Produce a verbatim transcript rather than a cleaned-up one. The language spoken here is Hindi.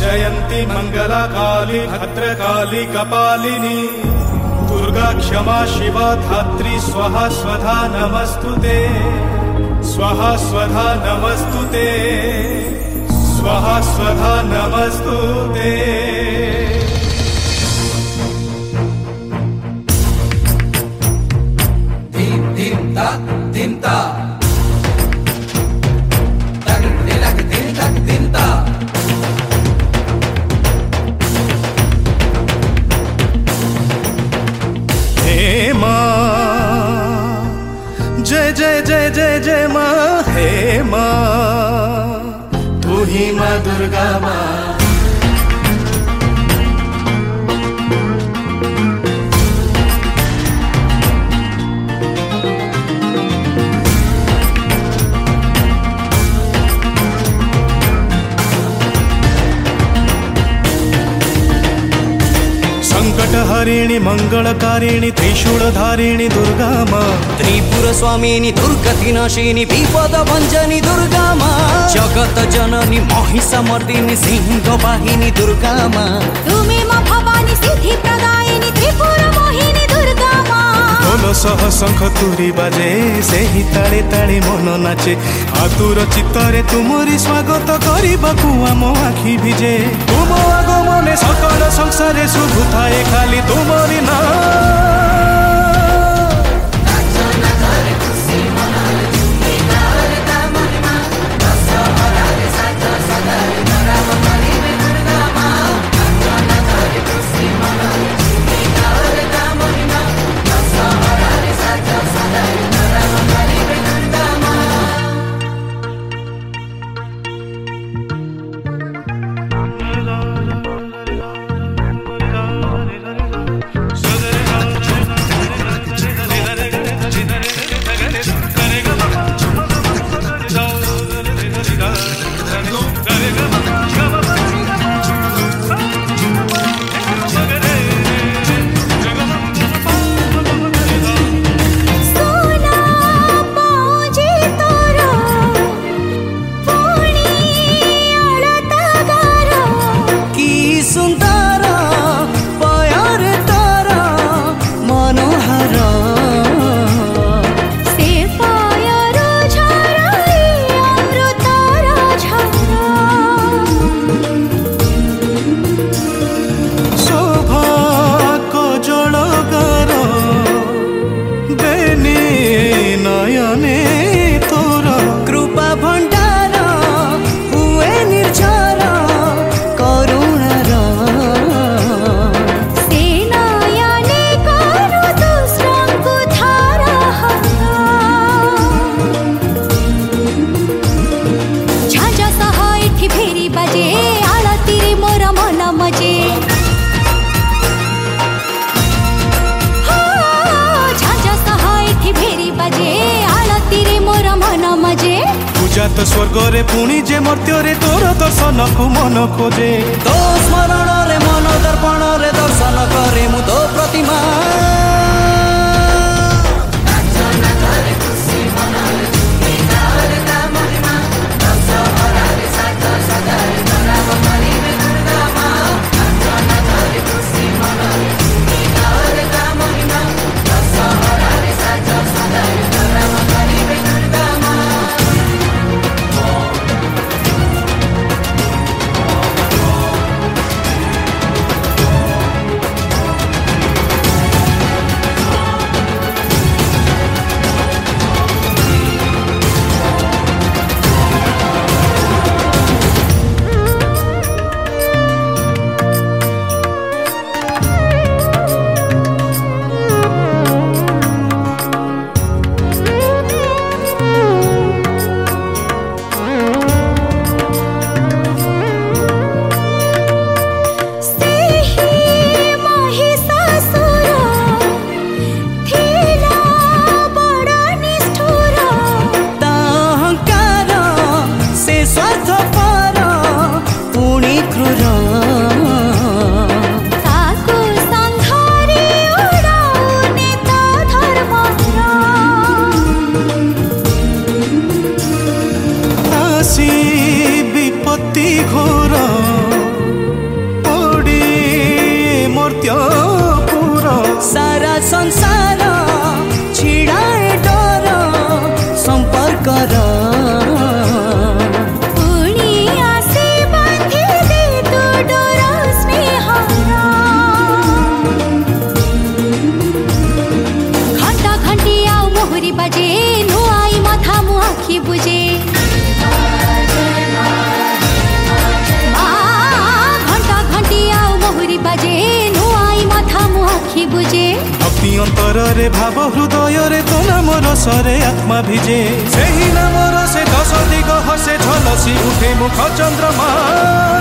जयंती मंगला काली भद्रकाली कपालिनी दुर्गा क्षमा शिवा धात्री स्वाहा स्वधा नमस्तुते स्वाहा स्वधा नमस्तुते स्वाहा स्वधा नमस्तुते। धीम धीम ता धीम ता जय जय जय जय जय माँ हे माँ तू ही माँ दुर्गा माँ। संकट हरिणी मंगलकारिणी त्रिशूलधारिणी दुर्गा माँ। त्रिपुर स्वामिनी दुर्गति नाशिनी विपद भंजनी दुर्गा माँ। जगत जननी महिषमर्दिनी सिंह वाहिनी दुर्गा माँ। तुम्हें माँ भवानी सिद्धि प्रदायिनी त्रिपुर मोहिनी दुर्गा माँ। ढोल सह शंख तुरी बाजे से ही ताले ताले मन नाचे आतुर चित्तरे तुमरी स्वागत करबाकू आम आखि भिजे। तुम आगमने सकल संसारे शुभ थाए खाली तुमरी ना। जात स्वर्ग रे पुणी जे मर्त्य रे तोर दर्शन को मन खोजे। तो स्मरण रे मन दर्पण रे दर्शन करे मु तो प्रतिमा। ଅନ୍ତରରେ ଭାବ ହୃଦୟରେ ତୋ ନାମ ରସରେ ଆତ୍ମା ଭିଜେ ସେହି ନାମର ସେ ଦଶ ଦିଗ ହସେ ଝଲସି ଉଠେ ମୁଖ ଚନ୍ଦ୍ରମା।